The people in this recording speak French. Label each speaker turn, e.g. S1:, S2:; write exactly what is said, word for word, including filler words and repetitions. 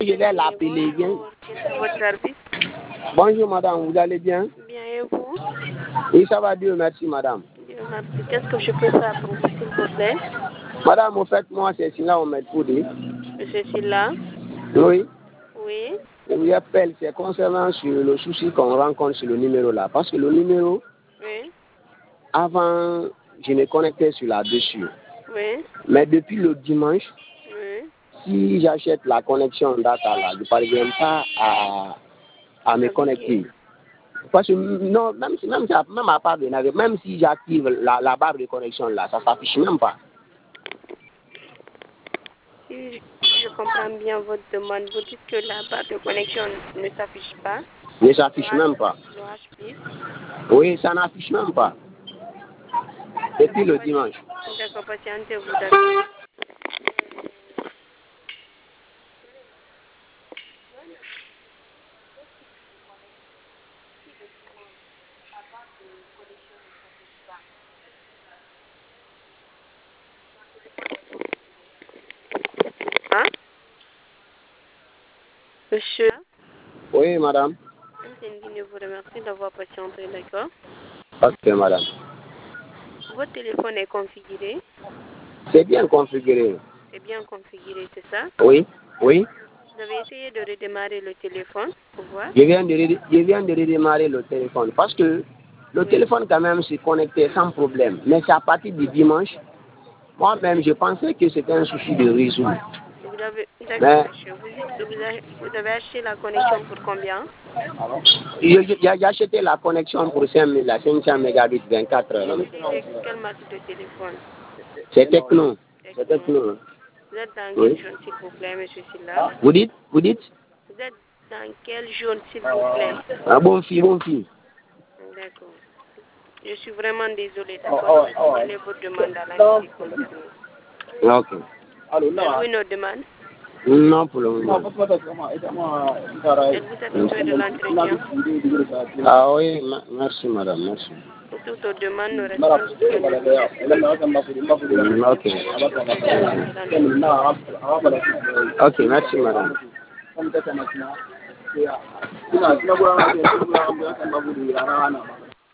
S1: Je vais l'appeler bien.
S2: Votre service?
S1: Bonjour madame, vous allez bien?
S2: Bien et vous?
S1: Oui, ça va, Dieu merci madame.
S2: Dieu merci. Qu'est-ce que je peux faire pour vous, s'il vous plaît?
S1: Madame, au fait, moi c'est Silla Omed Poudi.
S2: Monsieur Silla?
S1: Oui.
S2: Oui.
S1: Je vous appelle, c'est concernant sur le souci qu'on rencontre sur le numéro là. Parce que le numéro,
S2: Oui.
S1: avant, je me connectais sur là-dessus.
S2: Oui.
S1: Mais depuis le dimanche,
S2: Oui.
S1: si j'achète la connexion data là, je ne parviens pas à, à me connecter. Parce que non, même si même, même à part de navire, même si j'active la, la barre de connexion là, ça ne s'affiche même pas.
S2: Si je comprends bien votre demande, vous dites que la barre de connexion ne s'affiche pas.
S1: Ne s'affiche même pas.
S2: Le H plus.
S1: Oui, ça n'affiche même pas. Depuis le dimanche.
S2: D'accord, patientez-vous, d'accord. Hein? Monsieur?
S1: Oui, madame.
S2: Je vous remercie d'avoir patienté, d'accord?
S1: Ok, madame.
S2: Votre téléphone est configuré?
S1: C'est bien configuré.
S2: C'est bien configuré, c'est ça?
S1: Oui, oui.
S2: Vous avez essayé de redémarrer le téléphone pour voir?
S1: Je viens de, je viens de redémarrer le téléphone parce que le
S2: Oui.
S1: téléphone quand même s'est connecté sans problème. Mais c'est à partir du dimanche. Moi-même, je pensais que c'était un souci de réseau.
S2: Vous avez, d'accord,
S1: Mais
S2: monsieur. Vous dites que vous avez, vous avez acheté la connexion pour combien?
S1: j'ai acheté la connexion pour cinq mille, la cinq cents mégabits vingt-quatre heures.
S2: Vous utilisez quelle marque de téléphone?
S1: C'est Techno. C'est
S2: Techno.
S1: Techno.
S2: Vous êtes dans
S1: Oui.
S2: quelle zone, s'il vous plaît, monsieur Silla?
S1: Vous dites, vous dites?
S2: Vous êtes dans quelle zone, s'il vous plaît?
S1: Un bon fille, bon fille.
S2: D'accord. Je suis vraiment désolée, d'accord? Je vais signaler votre demande à l'entité concernée.
S1: Ok.
S2: Avez-vous une autre demande?
S1: Non, pour le moment.
S2: Êtes-vous satisfait de l'entretien?
S1: Ah oui, merci madame, merci.
S2: Pour toute autre demande, nous restons disponibles.
S1: Ok. Ok, merci madame.